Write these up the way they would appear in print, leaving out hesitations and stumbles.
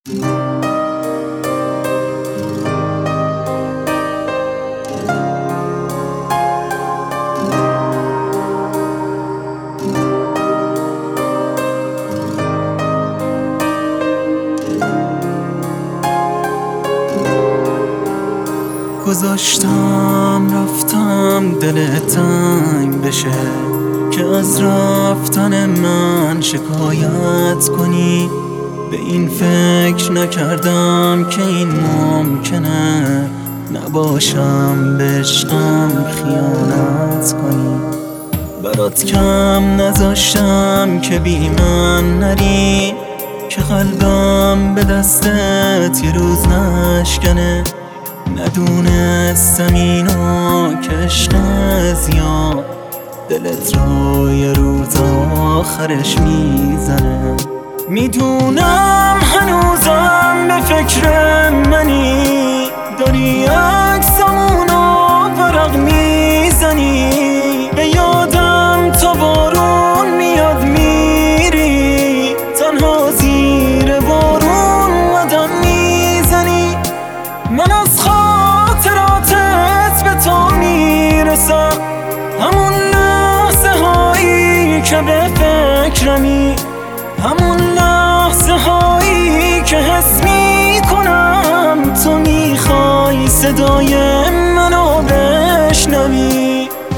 گذاشتم رفتم دل تنگ بشه که از رفتن من شکایت کنی. به این فکر نکردم که این ممکنه نباشم به عشقم خیانت کنی. برات کم نذاشتم که بی من نری، که قلبم به دستت یه روز نشکنه. ندونستم اینو که عشق زیاد دلت رو یه روز آخرش میزنه. میدونم هنوزم به فکر منی، داری عکسامونو ورق میزنی. به یادم تا بارون میاد میری، تنها زیر بارون قدم میزنی. من از خاطراتت به تو میرسم، همون لحظه هایی که به فکرمی، همون لحظه هایی که حس میکنم تو میخوای صدای منو بشنوی.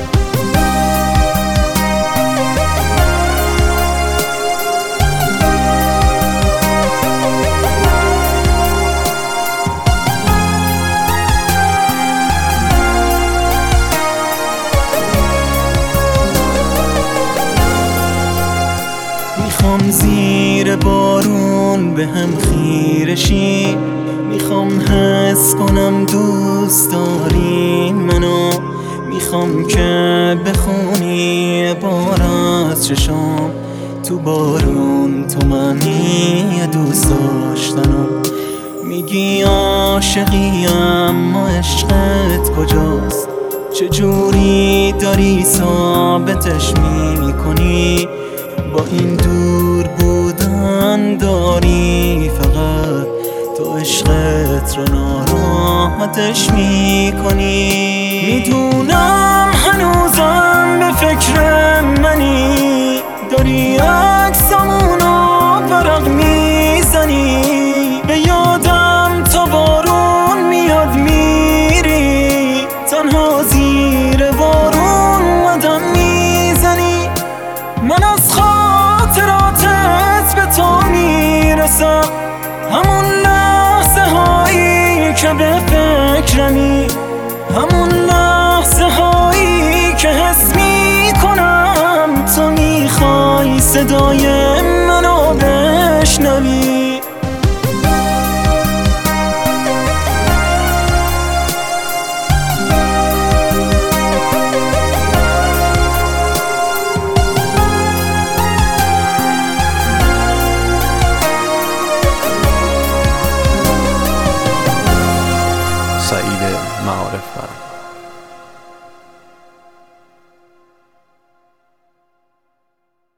میخوام زیر بارون به هم خیرشی، میخوام حس کنم دوست داری منو. میخوام که بخونی بار از چشام تو بارون تو منی دوست داشتنم. میگی عاشقی اما عشقت کجاست؟ چجوری داری ثابتش میکنی؟ با این دور بودن داری فقط تو عشقت رو ناراحتش میکنی. میدونم هنوزم به فکر منی، داری عکسامونو ورق میزنی. به یادم تا بارون میاد میری، تنها زیر بارون قدم میزنی. من از خاطراتت به تو میرسم، همون لحظه هایی که به فکرمی، همون لحظه هایی که حس میکنم تو میخوای صدای منو بشنوی.